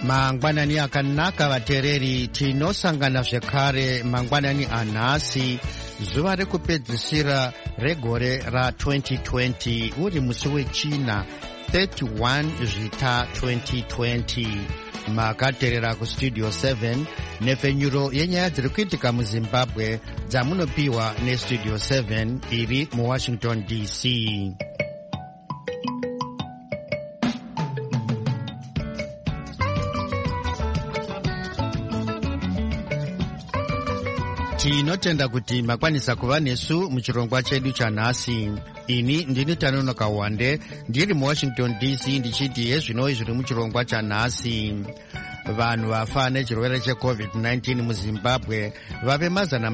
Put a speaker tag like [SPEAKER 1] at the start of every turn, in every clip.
[SPEAKER 1] Mangwanani akanaka vatereri, tinosangana zvekare mangwanani anhasi, zuva rekupedzisira regore ra2020, uri musi wechina 31 zvita 2020. Makaterera kustudio 7 nepfenyuro yenyaya dziri kuitika muzimbabwe dzamunopiwa nestudio 7 iri muwashington DC. Tinotenda kuti makwanisa kuva nesu muchirongwa chedu chanhasi. Ini ndini Tanonoka Wande, ndiri muwashington DC, ndichiti yezvinoi zviri muchirongwa chanhasi. Vanhu vafa nechirwere cheCovid-19 muZimbabwe vave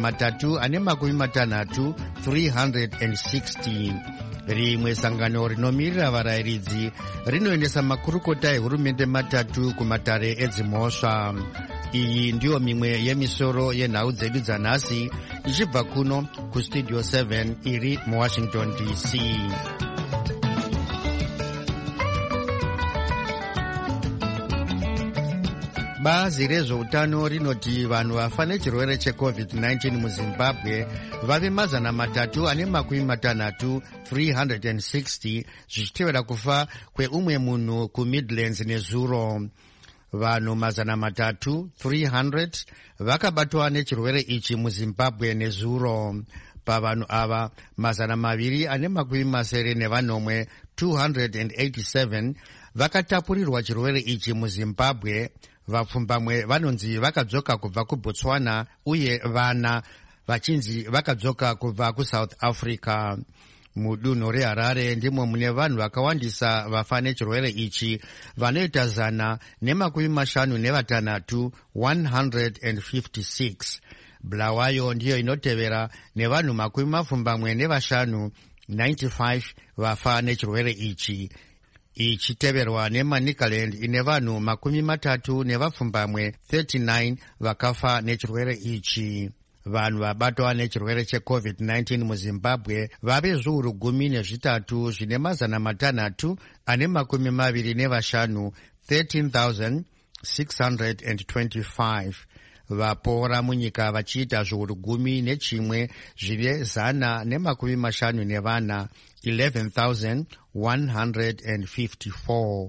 [SPEAKER 1] 360, 360. Rimwe sangano rinomiririra varayiridzi rinoendesa makurukota ehurumende matatu kumatare edzimhosva. Iyi ndiyo mimwe yemisoro yenhau dzedu dzanhasi, ichibva kuno kustudio 7 iri muwashington DC. Bazi rezveutano rinoti vanhu vafa nechirwere cheCovid-19 muZimbabwe vave 360, 360, zvichitevera kufa kweumwe munhu kuMidlands nezuro. Vanhu 300 vakabatwa nechirwere ichi muZimbabwe nezuro. Pavanhu ava 270, 287 vakatapurirwa chirwere ichi muZimbabwe. Vapfumbamwe vanonzi vakadzoka kubva kuBotswana uye vana vachinzi vakadzoka kubva kuSouth Africa. Mudunhu reHarare ndimo mune vanhu vakawandisa vafa nechirwere ichi, vanoita 156, 156. Bulawayo ndiyo inotevera nevanhu 75, 95 vafa nechirwere ichi. Ichiteverwa neManicaland ine vanhu 30 nevapfumbamwe 39 vakafa nechirwere ichi. Vanhu vabatwa nechirwere cheCovid-19 muZimbabwe vave 10,3 zvine 625, 13,625. Vapora munyika vachiita 10,1 zvive 154, 11,154.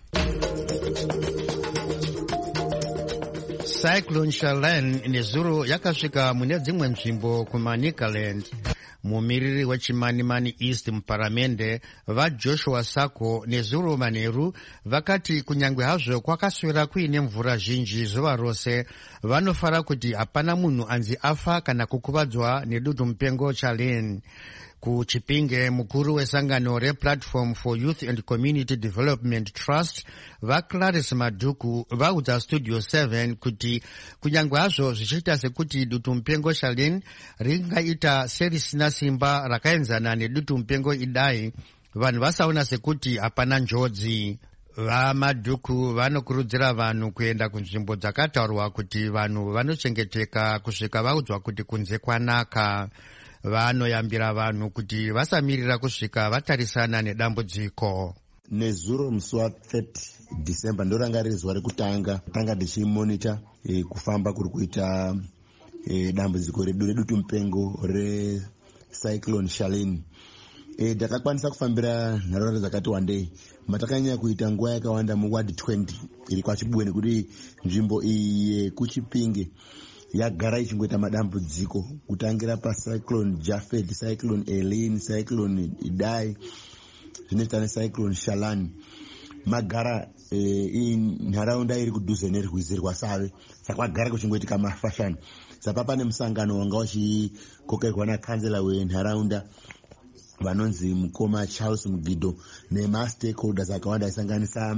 [SPEAKER 1] Cyclone Shalane nezuro yakasvika mune dzimwe nzvimbo kuManicaland. Mumiriri weChimanimani East muparamende vaJoshua Sako nezuro manheru vakati kunyange hazvo kwakaswera kuine mvura zhinji zuva rose, vanofara kuti hapana munhu anzi afa kana kukuvadzwa nedutu mupengo Shalane. Kuchipinge, mukuru wesangano rePlatform for Youth and Community Development Trust vaClarice Madhuku vaudza Studio 7 kuti kunyange hazvo zvichiita sekuti dutu mupengo Shalane ringaita serisina simba rakaenzana nedutu mupengo idai, vanhu vasaona sekuti hapana njodzi. VaMadhuku vanokurudzira vanhu kuenda kunzvimbo dzakataurwa kuti vanhu vanochengeteka kusvika vaudzwa kuti kunze kwanaka. Vanoyambira vanhu kuti vasamirira kusvika vatarisana nedambudziko.
[SPEAKER 2] Nezuro musi wa30 December ndoranga riri zuva rekutanga tanga ndichimonita kufamba kuri kuita dambudziko redutu mupengo reCyclone Shalane. Ndakakwanisa kufambira nharaunda dzakati wandei. Matakanyanya kuita nguva yakawanda muward 20 iri kwaChibwe nekuti nzvimbo iyi yekuChipinge yagara ichingoita madambudziko kutangira paCyclone Japheth, Cyclone Eileen, Cyclone Idai, zvinoita neCyclone Shalane. Magara nharaunda iri kudhuze nerwizi rwaSave, saka kwagara kuchingoitika mafashani. Saka pane musangano wanga uchikokerwa nakanzela wenharaunda vanonzi mukoma Charles Mugido nemastakeholders akawanda aisanganisa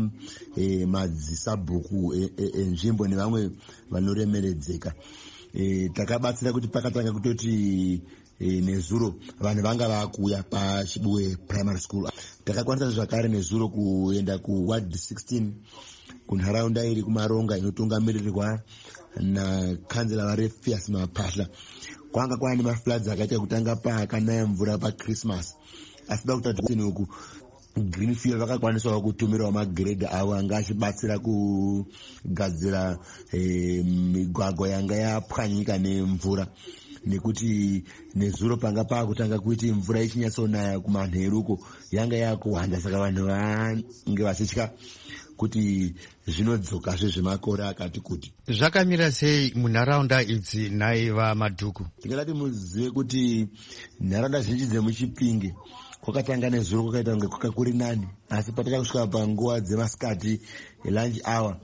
[SPEAKER 2] madzisabhuku enzvimbo nevamwe vanoremeredzeka. Takabatsira kuti pakatanga kutoti nezuro vanhu vanga vakuuya paChibwe Primary School. Takakwanisa zvakare nezuro kuenda kuward 16 kunharaunda iri kuMaronga inotungamirirwa nakanzela vaRefias Mapahla. Kwanga kwane mafloods akaita kutanga pakanaya mvura paChristmas. Asida kutati uku Greenfield vakakwanisawo kutumirawo magredha avo anga achibatsira kugadzira migwagwa yanga yapwanyika nemvura, nekuti nezuro panga paakutanga kuti mvura ichinyatsonaya kumanheruko yanga yakuwanda, saka vanhu vange vachitya kuti zvinodzokazve zvemakore akati kuti.
[SPEAKER 1] Zvakamira sei munharaunda idzi naiva Madhuku?
[SPEAKER 2] Tingati muzive kuti nharaunda zhinji dzemuChipinge kwakatanga nezuro kwakaita kunge kwakakuri nani, asi pataka kusvika panguva dzemasikati lunch hour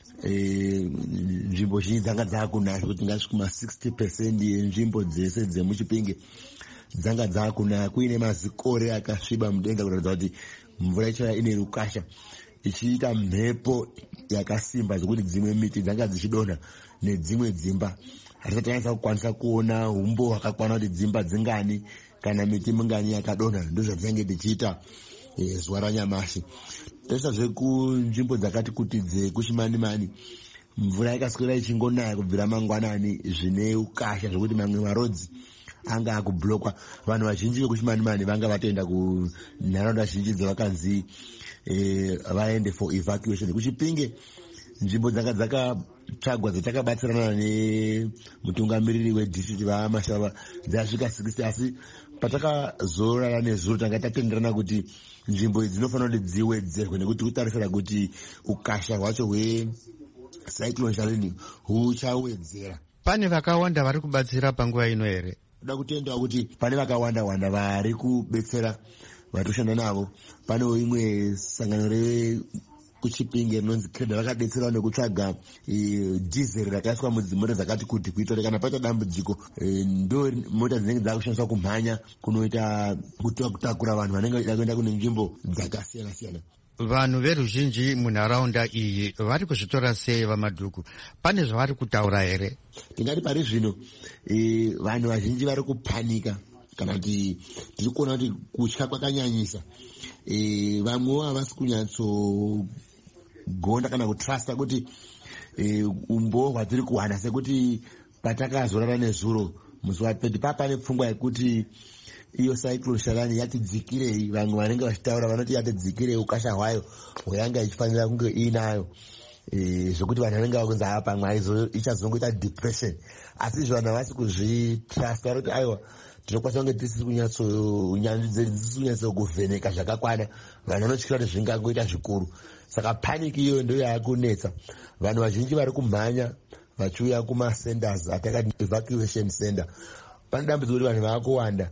[SPEAKER 2] nzvimbo zhinji dzanga dzakunaya, kuti ngasvika kuma 60% yenzvimbo dzese dzemuChipinge dzanga dzakunaya, kuine mazikore akasviba mudenga kuratidza kuti mvura ichaya ine rukasha, ichiita mhepo yakasimba zvokuti dzimwe miti dzanga dzichidonha nedzimwe dzimba. Hatisati tanyatsa kukwanisa kuona umbo hwakakwana kuti dzimba dzingani kana miti mingani yakadonha. Ndozvatinenge tichiita zuva ranyamashi. Toisazve kunzvimbo dzakati kuti dzekuChimanimani mvura yakaswera ichingonaya kubvira mangwanani zvine ukasha zvokuti mamwe marodzi anga akublokwa. Vanhu vazhinji vekuChimanimani vanga vatoenda kunharaunda zhinji dzavakanzi vaende for evacuation. KuChipinge nzvimbo dzanga dzakatsvagwa dzatakabatsirana nemutungamiriri wedistrict vaMashava dzasvika 60, asi patakazorara nezuro tanga tatenderana kuti nzvimbo idzi dzinofanira kuti dziwedzerwe, nekuti kutarisira kuti ukasha hwacho hwecyclone Shalini huchawedzera.
[SPEAKER 1] Pane vakawanda vari kubatsira panguva ino here?
[SPEAKER 2] Toda kutendawo kuti pane vakawanda vari kubetsera vatoshanda navo. Panewo imwe sangano rekuChipinge rinonzi Kreda vakadetserawo nekutsvaga dhizeri rakaiswa mudzimota dzakati kuti kuitira kana paita dambudziko ndo mota dzinenge dzakushandiswa kumhanya kunoita kutakura vanhu vanenge vachida kuenda kune nzvimbo dzakasiyana siyana.
[SPEAKER 1] Vanhu veruzhinji munharaunda iyi vari kuzvitora sei vaMadhuku? Pane zvavari kutaura here?
[SPEAKER 2] Tingati pari zvino vanhu vazhinji vari kupanika, kana kuti tiri kuona kuti kutya kwakanyanyisa. Vamwewo havasi kunyatsogonda kana kutrasta kuti umbo hwatiri kuwana, sekuti patakazorara nezuro musi wa30 papane pfungwa yekuti iyo cyclone Shalani yatidzikirei. Vamwe vanenge vachitaura vanoti yatidzikirei ukasha hwayo hwayanga ichifanira kunge inayo, zvokuti vanhu vanenge vakunzi pamwe ichazongoita depression. Asi izvo vanhu havasi kuzvitrasta, vanoti aiwa tinokwanisa kunge tisiri unyanzvi dzedu dzisiri kunyatso kuvheneka zvakakwana, vanhu vanotyira kuti zvingangoita zvikuru. Saka paniki iyo ndio yakunetsa. Vanhu vazhinji vari kumhanya vachiuya kumasenders atakati evacuation center. Pane dambudziko kuti vanhu vakuwanda,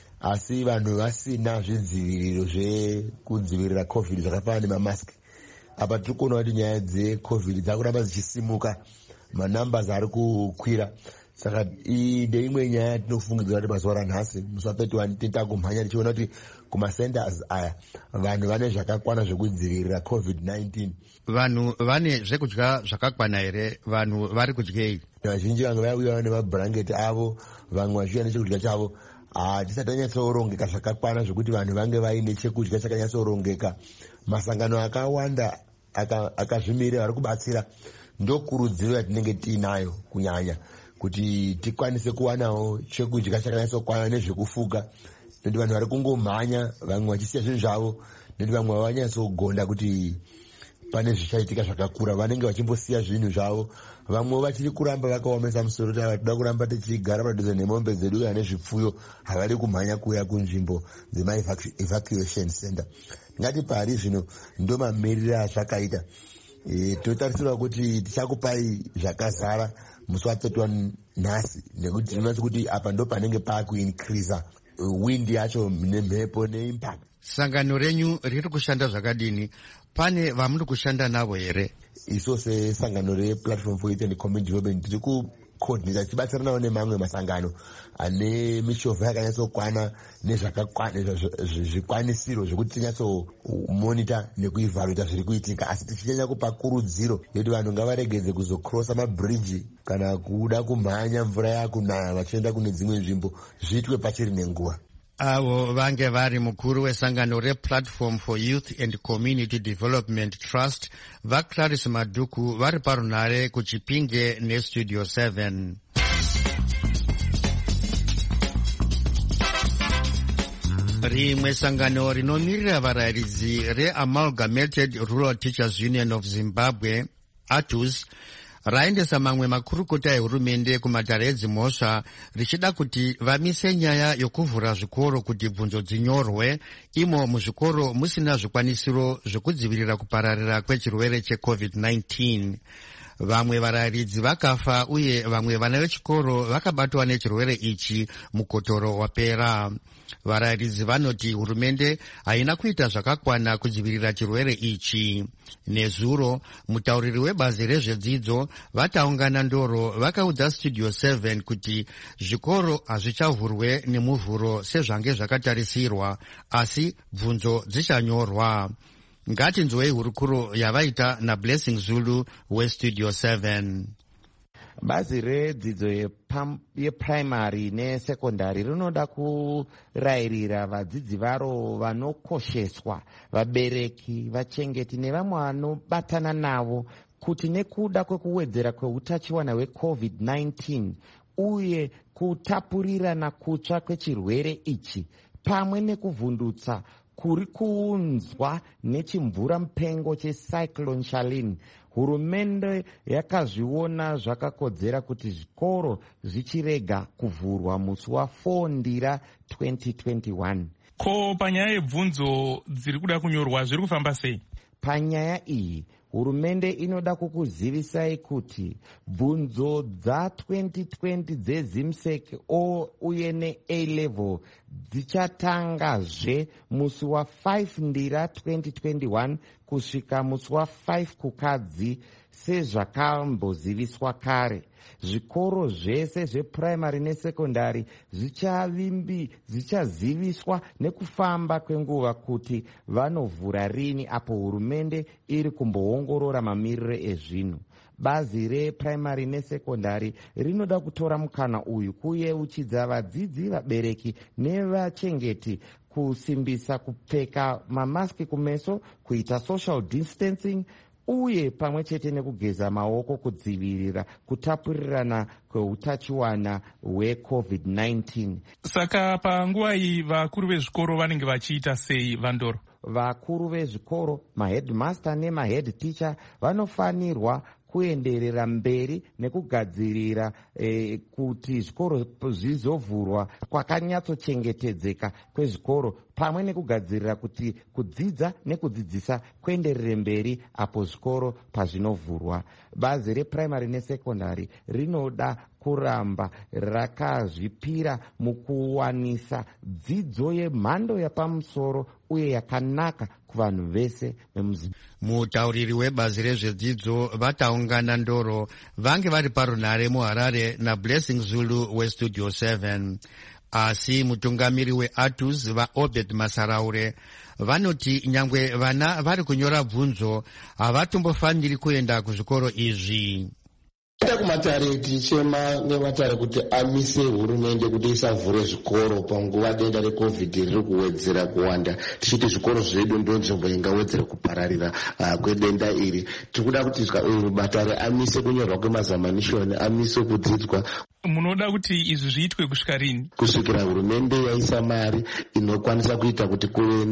[SPEAKER 2] asi vanhu vasina zvidziviriro zvekudzivirira covid zvakafanana nemamask. Apa tiri kuona kuti nyaya dzecovid dzakuramba dzichisimuka, manumbers ari kukwira. Saka iyi ndeimwe nyaya yatinofungidzira kuti mazuva ranhasi musi wa31 tinoita kumhanya tichiona kuti kumasenders aya vanhu vane zvakakwana zvekudzivirira covid-19.
[SPEAKER 1] Vanhu vane zvekudya zvakakwana here? Vanhu vari kudyei?
[SPEAKER 2] Vazhinji vamwe vauya nemabhurangeti avo, vamwe vachiuya nechekudya chavo. Tisati tanyatsorongeka zvakakwana zvokuti vanhu vange vaine chekudya chakanyatsorongeka. Masangano akawanda akazvimirira vari kubatsira. Ndokurudziro yatinenge tiinayo kunyanya kuti tikwanise kuwanawo chekudya chakanyatsorongeka nezvekufuga, nekuti vanhu vari kungomhanya, vamwe vachisiya zvinhu zvavo, nekuti vamwe vanyatsogonda kuti pane zvichaitika zvakakura, vanenge vachimbosiya zvinhu zvavo. Vamwe vachiri kuramba vakaomesa musoro kuti toda kuramba tichigara padhuze nemombe dzedu kana nezvipfuyo, havadi kumhanya kuuya kunzvimbo dzema-evacuation center. Ngati pari zvino ndo mamiriro azvakaita. Totarisirwa kuti tichakupai zvakazara musi wa31 nhasi, nekuti tinoona kuti apa ndo panenge paakuincreasa wind yacho nemhepo neimpact.
[SPEAKER 1] Sangano renyu riri kushanda zvakadini? Pane vamuri kushanda navo here?
[SPEAKER 2] Iso sesangano replatform for youth and community development tiri kucoordinata tichibatsiranawo nemamwe masangano ane michovha yakanyatsokwana nezvikwanisiro zvokuti tinyatsomonita nekuivhaluita zviri kuitika, asi tichinyanya kupa kurudziro yekuti vanhu ngavaregedze kuzokrosa mabhiriji kana kuda kumhanya mvura yakunaya vachienda kune dzimwe nzvimbo, zviitwe pachiri nenguva.
[SPEAKER 1] Avo vange vari mukuru wesangano replatform for youth and community development trust vaClarisse Madhuku vari parunhare kuChipinge nestudio 7. Rimwe sangano rinomirira varayiridzi reAmalgamated Rural Teachers Union of Zimbabwe, ATUS, raendesa mamwe makurukota ehurumende kumatare edzimhosva richida kuti vamise nyaya yokuvhura zvikoro kuti bvunzo dzinyorwe imo muzvikoro musina zvikwanisiro zvekudzivirira kupararira kwechirwere cheCovid-19. Vamwe varayiridzi vakafa uye vamwe vana vechikoro vakabatwa nechirwere ichi mukotoro wapera. Varayiridzi vanoti hurumende haina kuita zvakakwana kudzivirira chirwere ichi. Nezuro, mutauriri webazi rezvedzidzo vataungana ndoro vakaudza Studio 7 kuti zvikoro hazvichavhurwe nemuvhuro sezvange zvakatarisirwa, asi bvunzo dzichanyorwa. Ngatinzwei hurukuro yavaita naBlessing Zulu weStudio 7.
[SPEAKER 3] Bazi redzidzo yeprimary nesekondari rinoda kurayirira vadzidzi varo vanokosheswa, vabereki, vachengeti nevamwe vanobatana navo kuti nekuda kwekuwedzera kweutachiwana hweCovid-19 uye kutapurirana kutsva kwechirwere ichi pamwe nekuvhundutsa kuri kuunzwa nechimvura mupengo checyclone Charlene, hurumende yakazviona zvakakodzera kuti zvikoro zvichirega kuvhurwa musi wa4 Ndira 2021.
[SPEAKER 4] Ko panyaya yebvunzo dziri kuda kunyorwa zviri kufamba sei?
[SPEAKER 3] Panyaya iyi hurumende inoda kukuzivisai kuti bvunzo dza2020 dzezimsek uye neA-level dzichatangazve musi wa5 Ndira 2021 kusvika musi wa5 Kukadzi sezvakamboziviswa kare. Zvikoro zvese zveprimary nesekondari zvichaziviswa nekufamba kwenguva kuti vanovhura rini apo hurumende iri kumboongorora mamiriro ezvinhu. Bazi reprimary nesekondari rinoda kutora mukana uyu kuyeuchidza vadzidzi, vabereki nevachengeti kusimbisa kupfeka mamaski kumeso, kuita social distancing uye pamwe chete nekugeza maoko kudzivirira kutapurirana kweutachiwana hweCovid-19.
[SPEAKER 4] Saka panguva iyi vakuru vezvikoro vanenge vachiita sei, Vandoro?
[SPEAKER 3] Vakuru vezvikoro, maheadmaster nemahead teacher vanofanirwa kuenderera mberi nekugadzirira kuti zvikoro zvizovhurwa kwakanyatsochengetedzeka kwezvikoro pamwe nekugadzirira kuti kudzidza nekudzidzisa kuenderere mberi apo zvikoro pazvinovhurwa. Bazi reprimary nesekondari rinoda kuramba rakazvipira mukuwanisa dzidzo yemhando yapamusoro uye yakanaka kuvanhu vese vemuZimbabwe.
[SPEAKER 1] Mutauriri webazi rezvedzidzo vataungana ndoro vange vari parunhare muHarare naBlessing Zulu weStudio 7. Asi mutungamiri weATUS vaObed Masaraure vanoti nyangwe vana vari kunyora bvunzo havatombofaniri kuenda kuzvikoro izvi.
[SPEAKER 2] Ita kumatare tichema nematare kuti amise hurumende kuti isavhure zvikoro panguva denda reCovid riri kuwedzera kuwanda, tichiti zvikoro zvedu ndo nzvimbo ingawedzera kupararira kwedenda iri. Tikuda kuti matare amise kunyorwa kwemazamanishoni, amise kudzidzwa.
[SPEAKER 4] Munoda kuti izvi zviitwe kusvika rini?
[SPEAKER 2] Kusvikira hurumende yaisa mari inokwanisa kuita kuti kuve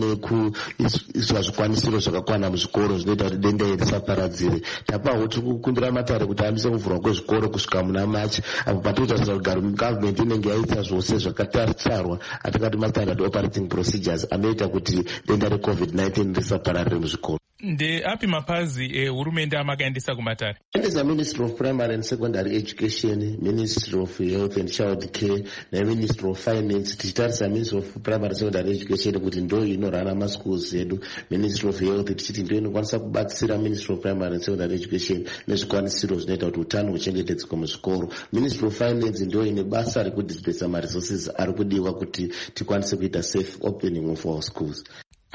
[SPEAKER 2] nekuiswa zvikwanisiro zvakakwana muzvikoro zvinoita kuti denda iri risaparadzire. Tapawo tiri kukumbira matare kuti amise kuvhurwa kwezvikoro kusvika muna Machi, apo patinotarisira kuti government inenge yaita zvose zvakatarwa atingati standard operating procedures anoita kuti denda reCovid-19 risapararire muzvikoro.
[SPEAKER 4] Ndeapi mapazi ehurumende amakaendesa kumatare?
[SPEAKER 2] Endesa Ministry of Primary and Secondary Education, Ministry of Health and Child Care neMinistry of Finance. Tichitarisa Ministry of Primary and Secondary Education kuti ndo inorana maschools edu. Ministry of Health tichiti ndo inokwanisa kubatsira Ministry of Primary and Secondary Education nezvikwanisiro zvinoita kuti utano huchengetedzwe muzvikoro. Ministry of Finance ndo ine basa rekudispensa maresources ari kudiwa kuti tikwanise kuita safe opening of our schools.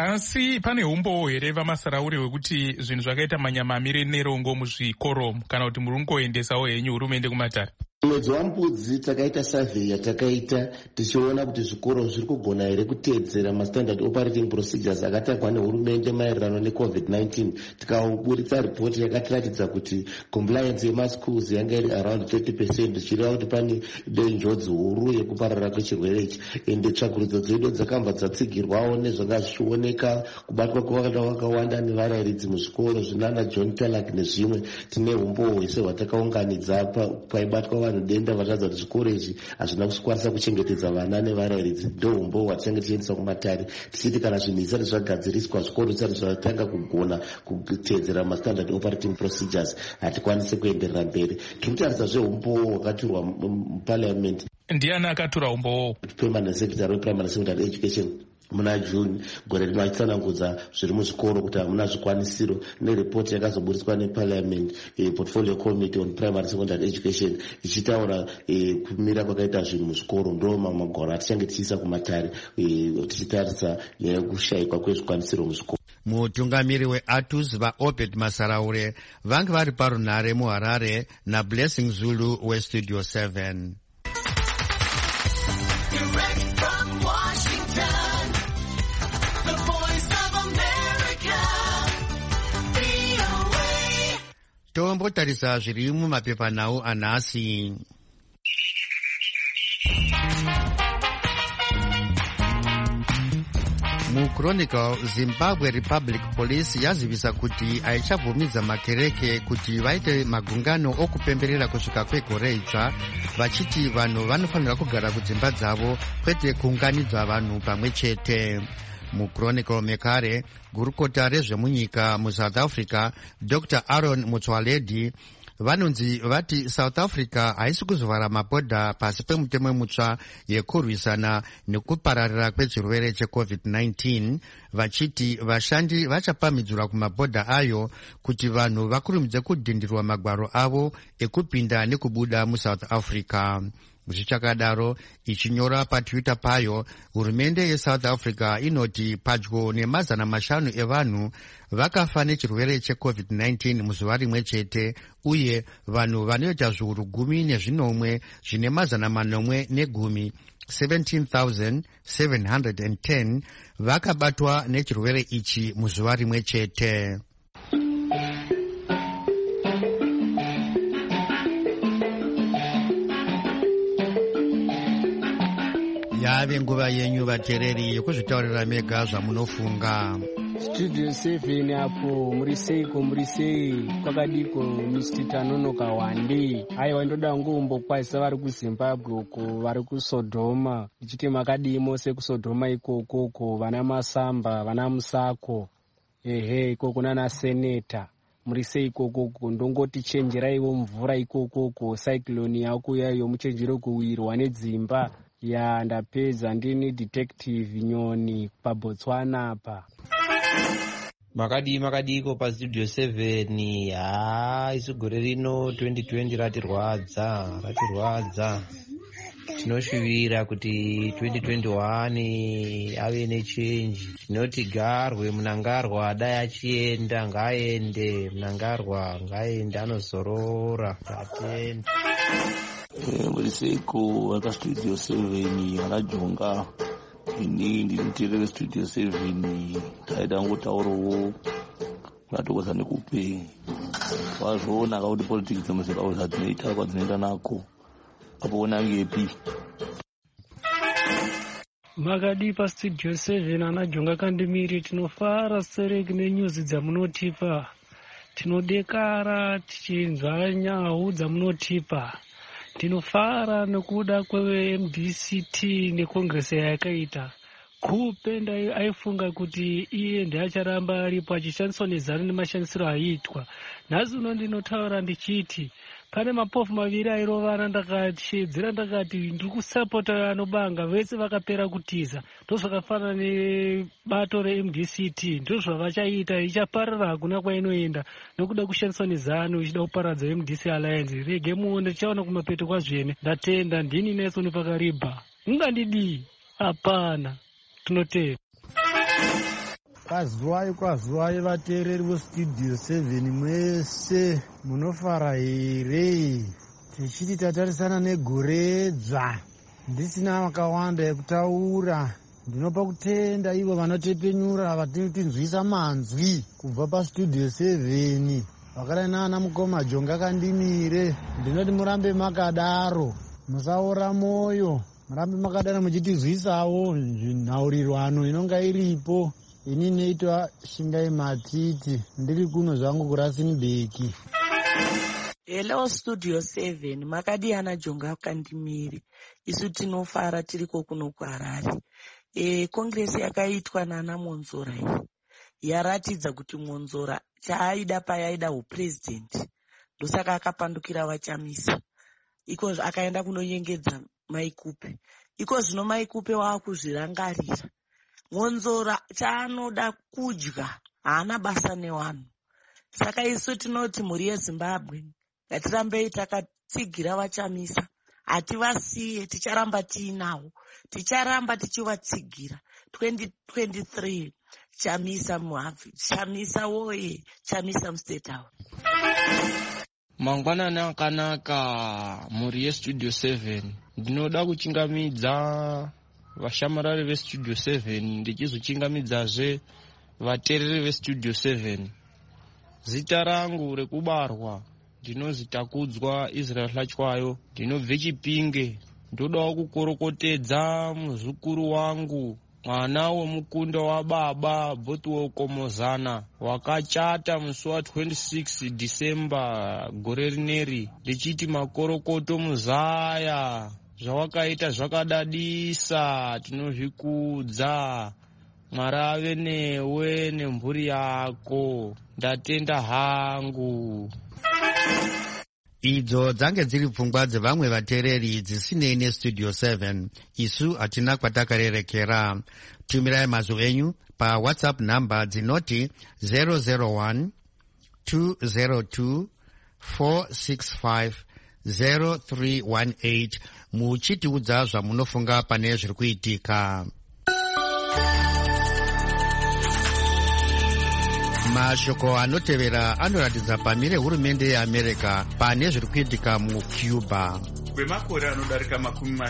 [SPEAKER 4] Asi pane umbowo here vaMasaraure wekuti zvinhu zvakaita manyamamire nerongo muzvikoro kana kuti muri kungoendesawo henyu hurumende kumatare?
[SPEAKER 2] Mwedzi waMbudzi takaita survey yatakaita tichiona kuti zvikoro zviri kugona here kuteedzera mastandard operating procedures akatakwa nehurumende maererano neCovid-19. Tikaburitsa ripoti yakatiratidza kuti compliance yemaschools yanga iri around 30%, zvichireva kuti pane njodzi huru yekupararira kwechirwere ichi. Ende tsvagurudzo dzedu dzakabva dzatsigirwawo nezvanga zvichioneka kubatwa kwakawanda nevarairidzi muzvikoro zvinana John Talak nezvimwe. Tine umboo hwatakaunganidza paibatwa vanhu denda vachiratidza kuti zvikoro izvi hazvina kukwanisa kuchengetedza vana nevarairidzi. Ndoumbo hwatinenge tichiendesa kumatare tichiti kana zvinhu zvisati zvagadziriswa zvikoro zvisati zvatanga kugona kuteedzera mastandard operating procedures hatikwanisi kuenderera mberi. Tiri kutarisa zveumbo hwakaturwa muparliament.
[SPEAKER 4] Ndiani akatura umbowo?
[SPEAKER 2] Permanent Secretary wePrimary Secondary Education muna June gore rino achitsanangudza zviri muzvikoro kuti hamuna zvikwanisiro neripoti yakazoburiswa neParliament Portfolio Committee on Primary Secondary Education ichitaura kumira kwakaita zvinhu muzvikoro. Ndo magwaro atichange tichiisa kumatare tichitarisa nyaya yekushayikwa kwezvikwanisiro muzvikoro.
[SPEAKER 1] Mutungamiri weATUS vaObed Masaraure vange vari parunhare muHarare naBlessing Zulu weStudio 7. Tombotarisa zviri mumapepanhau anhasi. MuChronicle, Zimbabwe Republic Police yazivisa kuti haichabvumidza makereke kuti vaite magungano okupemberera kusvika kwegore idzva, vachiti vanhu vanofanira kugara kudzimba dzavo kwete kuunganidza vanhu pamwe chete. MuChronicle mekare, gurukota rezvemunyika muSouth Africa Dr. Aaron Motsoaledi vanonzi vati South Africa haisi kuzovhara mabhodha pasi pemutemo mutsva yekurwisana nekupararira kwechirwere cheCovid-19, vachiti vashandi vachapamhidzwa kumabhodha ayo kuti vanhu vakurumidze kudhindirwa magwaro avo ekupinda nekubuda muSouth Africa. Zvichakadaro, ichinyora paTwitter payo, hurumende yeSouth Africa inoti padyo nemazana 5 evanhu vakafa nechirwere cheCovid-19 muzuva rimwe chete, uye vanhu vanoita zviuru 10 zvine mazana 410 17,710 vakabatwa nechirwere ichi muzuva rimwe chete. Yave nguva yenyu vateereri yekuzvitaurira mega zvamunofunga.
[SPEAKER 5] Studio 7 apo muri sei kwakadiko Mr. Tanonoka Wande. Aiwa ndoda ngumbokwazisa vari kuZimbabwe uko vari kuSodoma. Ichiti makadii mose kuSodoma ikoko vana Masamba, vana Musako. Ikoko nana Seneta. Muri sei ikoko ndongoti chenjeraiwo mvura ikoko cyclone yakuya yomuchenjero kuwirwa nedzimba. Ya ndapedza ndini detective Nyoni paBotswana apa.
[SPEAKER 6] Makadiko paStudio 7. Isu gore rino 2020 ratirwadza. Tinoshuvira kuti 2021 ave nechange. Tinoti garwe Munangarwa dai achienda ngaende, Munangarwa ngaende anozorora. Tatenda.
[SPEAKER 7] Muri seiko vaka Studio 7 vakajonga. Ini ndinoteerera Studio 7 taida ngotaurawo ngatokosa nekupe wazvoona kuti politics dzemuZimbabwe dzinoita kwadzinoenda nako apo nangepi.
[SPEAKER 5] Makadi paStudio 7 anajonga kandimiri. Tinofara sereki nenyuzi dzamunotipa, tinodekara tichinzwa nyau dzamunotipa. Tinofara nekuda kweMDCT nekongresi yakaita. Kupenda aifunga kuti iye ndiacharamba aripo achishandiswa nezano nemashandisiro aiitwa. Nhasi uno ndinotaura ndichiti pane mapofu maviri airovana, ndakashedzera ndakati ndiri kusapota anobanga vese vakapera kutiza. Ndozvakafanana nebato reMDCT, ndozvavachaita, ichaparara hakuna kwainoenda nokuda kushandiswa nezano ichida kuparadza MDC Alliance. Rege muone tichaona kumapeto kwazvene. Ndatenda ndini Nelson Pakariba. Ungandidii? Hapana. Tinotenda.
[SPEAKER 8] Kwazuwai vateereri veStudio 7 mwese munofara here? tichiti tatarisana negoredza ndisina makawanda ekutaura. Ndinopa kutenda ivo vanotepenyura vatitinzwisa manzwi kubva pastudio 7 vakadai nana Mukoma Jonga Kandimire. Ndinoti murambe makadaro, musaora moyo, murambe makadaro muchitizwisawo nhaurirwano inonga iripo. Ini neitwa Shingai Matiti, ndiri kuno zvangu kuRustenburg.
[SPEAKER 9] Hello Studio 7, makadiyana Jonga Kandimire. Isu tinofara tiriko kuno kuHarare. Kongresi yakaitwa nana Monzora yaratidza kuti Monzora chaaida paaida upresident ndosaka akapandukira vachamisa. Iko akaenda kunonyengedza Maikupe. Iko zvino Maikupe waakuzvirangarira. Monzora chaanoda kudya, haana basa nevanhu. Saka isu tinoti mhuri yeZimbabwe ngatirambei takatsigira vachamisa. Hativasiye, ticharamba tiinawo, ticharamba tichivatsigira. 2023 Chamisa muhafi, Chamisa woye, Chamisa mustate house.
[SPEAKER 5] Mangwanani akanaka mhuri yeStudio 7. Ndinoda kuchingamidza vashamarari veStudio 7 ndichizochingamidzazve vateereri veStudio 7. Zita rangu rekubarwa ndinozi Takudzwa Israel Hlachwayo, ndinobve Chipinge. Ndodawo kukorokotedza muzukuru wangu, mwana wemukunda wababa Bothwell Komozana, wakachata musi wa26 December gore rineri, ndichiti makorokoto muzaya, zvawakaita zvakadadisa, tinozvikudza. Mwari ave newe nemhuri yako, ndatenda hangu.
[SPEAKER 1] Idzo dzange dziri pfungwa dzevamwe vateereri dzisinei neStudio 7. Isu hatina kwatakarerekera. Tumirai mazwi enyu paWhatsApp namba dzinoti 001 202 465 0318 muchitiudza zvamunofunga pane zviri kuitika. Mashoko anotevera anoratidza pamire hurumende yeAmerica pane zviri kuitika muCuba.
[SPEAKER 10] Kwemakore anodarika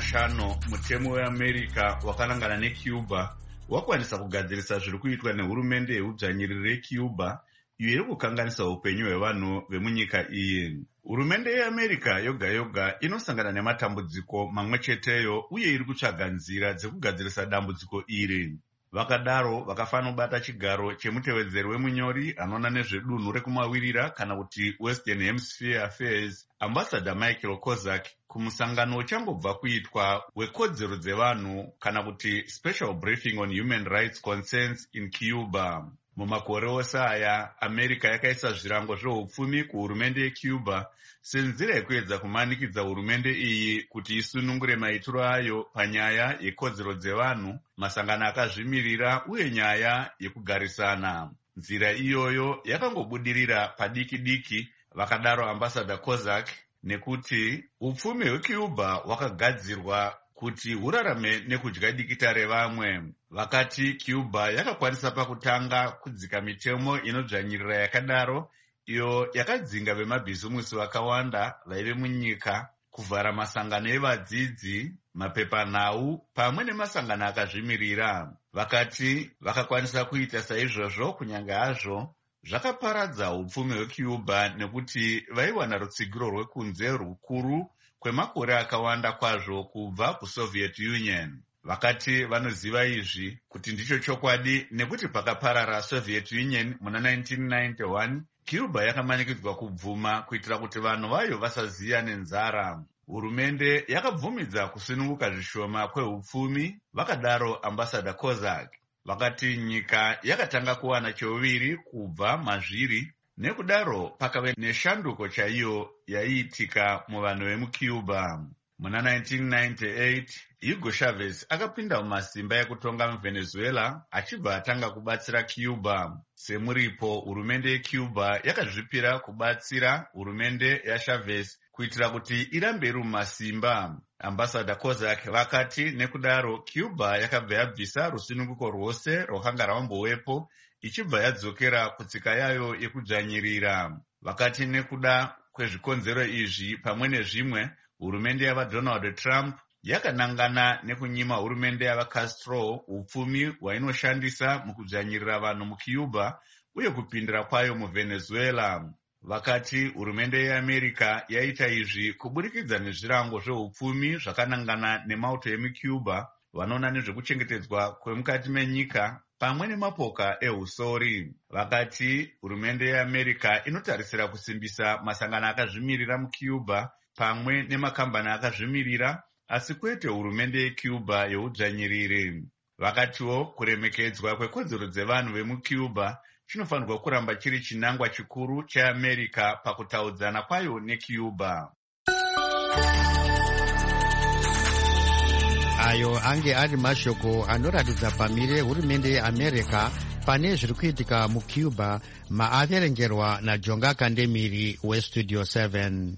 [SPEAKER 10] 50 mutemo weAmerica wakanangana neCuba wakwanisa kugadzirisa zviri kuitwa nehurumende yeudzvanyiriri yeCuba iyo iri kukanganisa upenyu hwevanhu vemunyika iyi. Hurumende yeAmerica yoga yoga inosangana nematambudziko mamwe cheteyo uye iri kutsvaga nzira dzekugadzirisa dambudziko iri. Vakadaro vakafanira kubata chigaro chemutevedzeri wemunyori anoona nezvedunhu rekumawirira kana kuti Western Hemisphere Affairs, Ambassador Michael Kozak, kumusangano uchangobva kuitwa wekodzero dzevanhu kana kuti Special Briefing on Human Rights Concerns in Cuba. Mumakore ose aya, America yakaisa zvirango zveupfumi kuhurumende yeCuba senzira yekuedza kumanikidza hurumende iyi kuti isunungure maitiro ayo panyaya yekodzero dzevanhu, masangano akazvimirira uye nyaya yekugarisana. Nzira iyoyo yakangobudirira padiki diki, vakadaro Ambassador Kozak, nekuti upfumi hweCuba hwakagadzirwa kuti hurarame nekudya dikita revamwe. Vakati Cuba yakakwanisa pakutanga kudzika mitemo inodzvanyirira yakadaro, iyo yakadzinga vemabhizimusi vakawanda vaive munyika, kuvhara masangano evadzidzi, mapepanhau pamwe nemasangano akazvimirira. Vakati vakakwanisa kuita saizvozvo kunyange hazvo zvakaparadza upfumi hweCuba nekuti vaiwana rutsigiro rwekunze rukuru kwemakore akawanda kwazvo kubva kuSoviet Union. Vakati vanoziva izvi kuti ndicho chokwadi nekuti pakaparara Soviet Union muna 1991, Cuba yakamanikidzwa kubvuma kuitira kuti vanhu vayo vasaziya nenzara. Hurumende yakabvumidza kusununguka zvishoma kweupfumi, vakadaro Ambassador Kozak. Vakati nyika yakatanga kuwana cheuviri kubva mazviri, nekudaro pakave neshanduko chaiyo yaiitika muvanhu vemuCuba. Muna 1998, Hugo Chavez akapinda mumasimba ekutonga muVenezuela achibva atanga kubatsira Cuba. Semuripo, hurumende yeCuba yakazvipira kubatsira hurumende yaChavez kuitira kuti irambe iri mumasimba. Ambassador Kozak vakati nekudaro Cuba yakabva yabvisa rusununguko rwose rwakanga rwambowepo ichibva yadzokera kutsika yayo yekudzvanyirira. Vakati nekuda kwezvikonzero izvi pamwe nezvimwe, hurumende yavaDonald Trump yakanangana nekunyima hurumende yavaCastro upfumi hwainoshandisa mukudzvanyirira vanhu muCuba uye kupindira kwayo muVenezuela. Vakati hurumende yeAmerica yaita izvi kuburikidza nezvirango zveupfumi zvakanangana nemauto emuCuba vanoona nezvekuchengetedzwa kwemukati menyika pamwe nemapoka ehusori. Vakati hurumende yeAmerica inotarisira kusimbisa masangano akazvimirira muCuba pamwe nemakambani akazvimirira, asi kwete hurumende yeCuba yeudzvanyiriri. Vakatiwo kuremekedzwa kwekodzero dzevanhu vemuCuba chinofanirwa kuramba chiri chinangwa chikuru cheAmerica pakutaudzana kwayo neCuba.
[SPEAKER 1] Ayo ange ari mashoko anoratidza pamire hurumende yeAmerica pane zviri kuitika muCuba, maaverengerwa naJonga Kandemiri weStudio 7.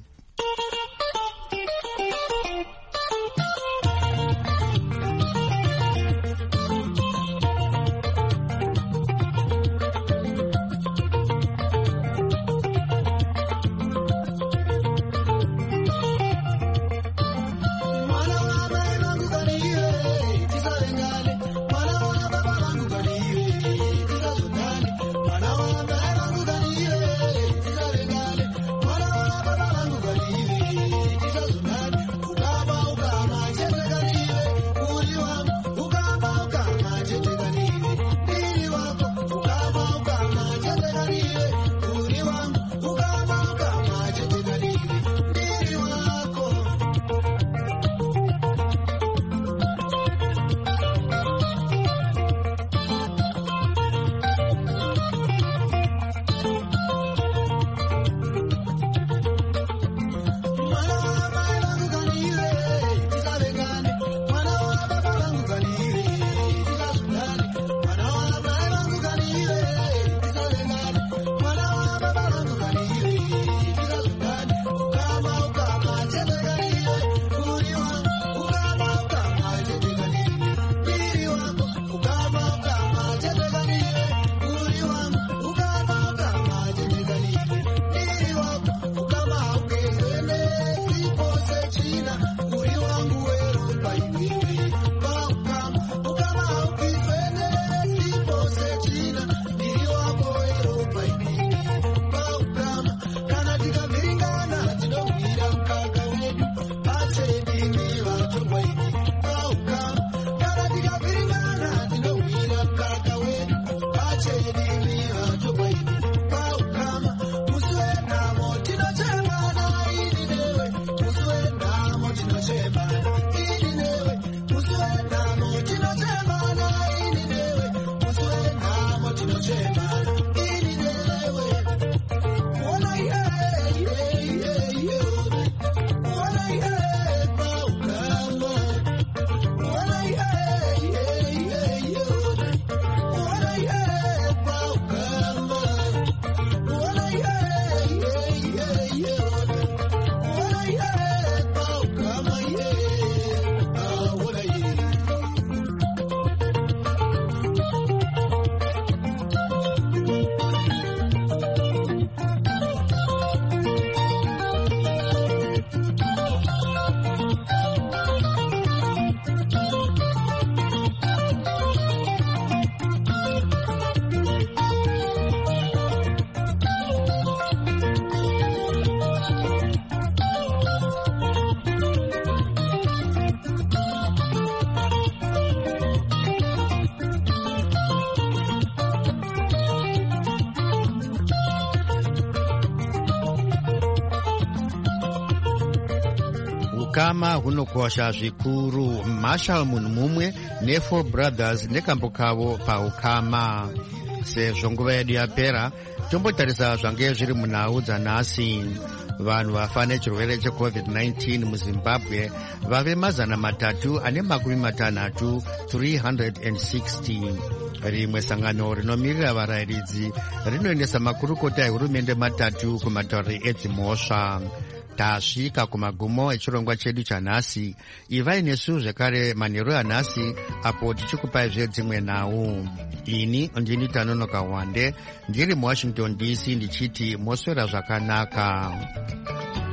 [SPEAKER 1] Ukama hunokosha zvikuru. Marshall munhu mumwe neFour Brothers nekambo kavo paukama. Sezvo nguva yedu yapera, tombotarisa zvange zviri munhau dzanhasi. Vanhu vafa nechirwere cheCovid-19 muZimbabwe vave 360, 360. Rimwe sangano rinomirira varayiridzi rinoendesa makurukota ehurumende 3 kumatauriro edzimhosva. tasvika kumagumo echirongwa chedu chanhasi. Ivai nesu zvekare manheru anhasi apo tichikupaizve dzimwe nhau. Ini ndini Tanonoka Wande ndiri muWashington DC ndichiti moswera zvakanaka.